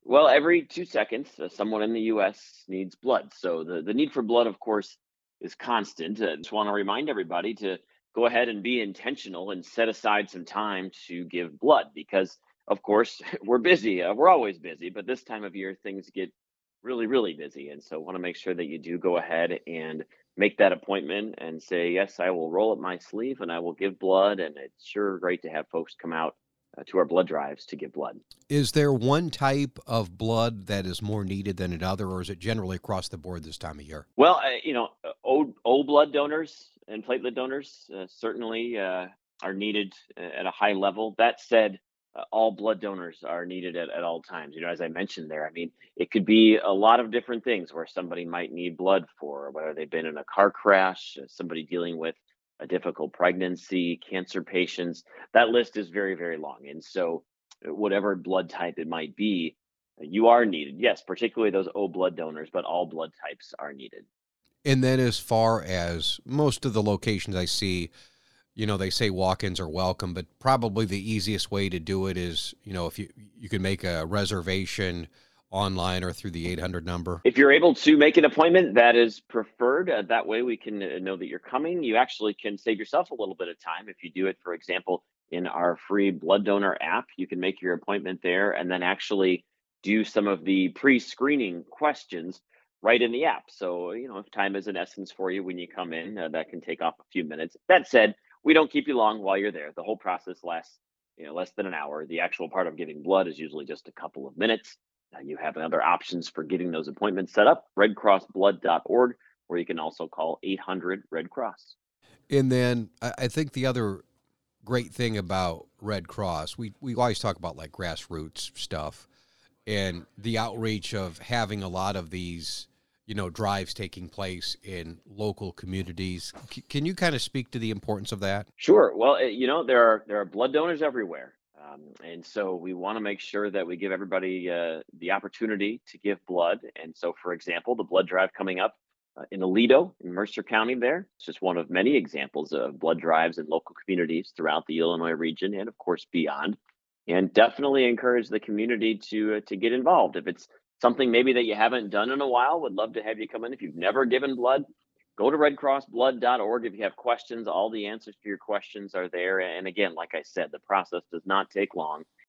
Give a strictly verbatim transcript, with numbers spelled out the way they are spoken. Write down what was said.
Well, every two seconds, uh, someone in the U S needs blood. So the, the need for blood, of course, is constant. I just want to remind everybody to go ahead and be intentional and set aside some time to give blood because, of course, we're busy. Uh, we're always busy, but this time of year, things get really, really busy. And so want to make sure that you do go ahead and make that appointment and say, yes, I will roll up my sleeve and I will give blood. And it's sure great to have folks come out uh, to our blood drives to give blood. Is there one type of blood that is more needed than another, or is it generally across the board this time of year? Well, uh, you know, uh, O, O blood donors and platelet donors uh, certainly uh, are needed uh, at a high level. That said, uh, all blood donors are needed at, at all times. You know, as I mentioned there, I mean, it could be a lot of different things where somebody might need blood for, whether they've been in a car crash, uh, somebody dealing with a difficult pregnancy, cancer patients. That list is very, very long. And so, uh, whatever blood type it might be, you are needed. Yes, particularly those O blood donors, but all blood types are needed. And then as far as most of the locations I see, you know, they say walk-ins are welcome, but probably the easiest way to do it is, you know, if you you can make a reservation online or through the eight hundred number. If you're able to make an appointment, that is preferred. Uh, that way we can uh, know that you're coming. You actually can save yourself a little bit of time if you do it, for example, in our free blood donor app. You can make your appointment there and then actually do some of the pre-screening questions right in the app. So, you know, if time is an essence for you when you come in, uh, that can take off a few minutes. That said, we don't keep you long while you're there. The whole process lasts, you know, less than an hour. The actual part of giving blood is usually just a couple of minutes. Uh, you have other options for getting those appointments set up, red cross blood dot org, or you can also call eight hundred Red Cross. And then I, I think the other great thing about Red Cross, we we always talk about like grassroots stuff and the outreach of having a lot of these, you know, drives taking place in local communities. C- can you kind of speak to the importance of that? Sure. Well, uh, you know, there are there are blood donors everywhere. Um, and so we want to make sure that we give everybody uh, the opportunity to give blood. And so, for example, the blood drive coming up uh, in Aledo, in Mercer County, there, it's just one of many examples of blood drives in local communities throughout the Illinois region and, of course, beyond. And definitely encourage the community to uh, to get involved. If it's something maybe that you haven't done in a while, would love to have you come in. If you've never given blood, go to red cross blood dot org if you have questions. All the answers to your questions are there. And again, like I said, the process does not take long.